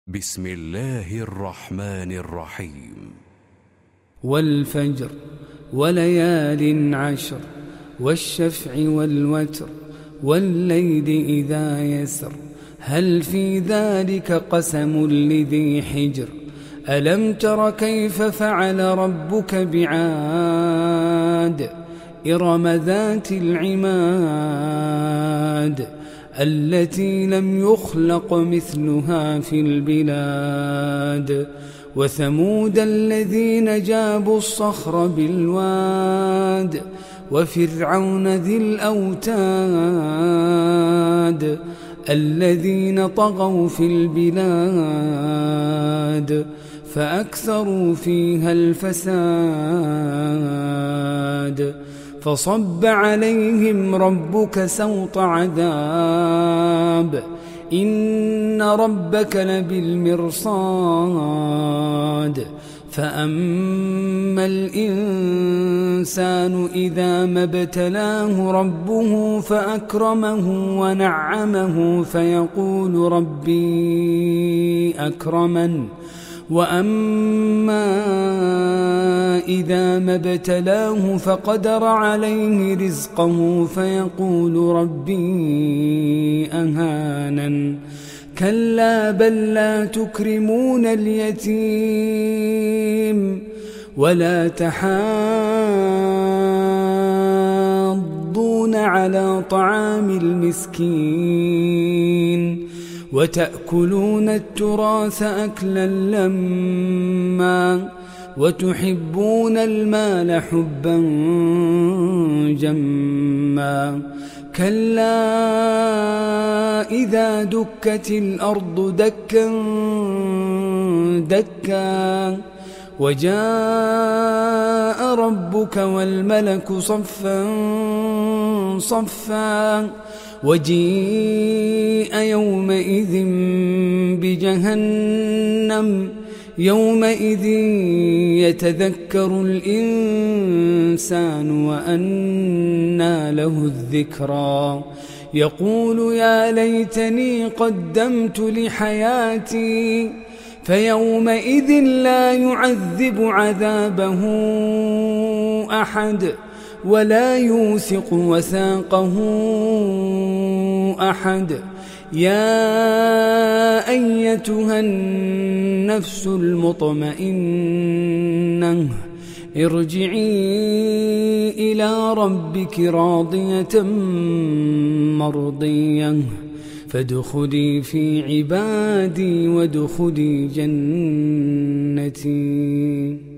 بسم الله الرحمن الرحيم. والفجر وليال عشر والشفع والوتر والليل إذا يسر هل في ذلك قسم لذي حجر ألم تر كيف فعل ربك بعاد إرم ذات العماد التي لم يخلق مثلها في البلاد وثمود الذين جابوا الصخر بالواد وفرعون ذي الأوتاد الذين طغوا في البلاد فأكثروا فيها الفساد فصب عليهم ربك سوط عذاب إن ربك لبالمرصاد فأما الإنسان إذا ما ابتلاه ربه فأكرمه ونعمه فيقول ربي أكرمن وأما إذا ما ابتلاه فقدر عليه رزقه فيقول ربي أهانن كلا بل لا تكرمون اليتيم ولا تحاضون على طعام المسكين وتأكلون التراث أكلا لما وتحبون المال حبا جما كلا إذا دكت الأرض دكا دكا وجاء ربك والملك صفا صفا وجيء يومئذ بجهنم يومئذ يتذكر الإنسان وأنى له الذكرى يقول يا ليتني قدمت لحياتي فيومئذ لا يعذب عذابه أحد ولا يوثق وثاقه أحد يا أيتها النفس المطمئنة ارجعي إلى ربك راضية مرضية فادخلي في عبادي وادخلي جنتي.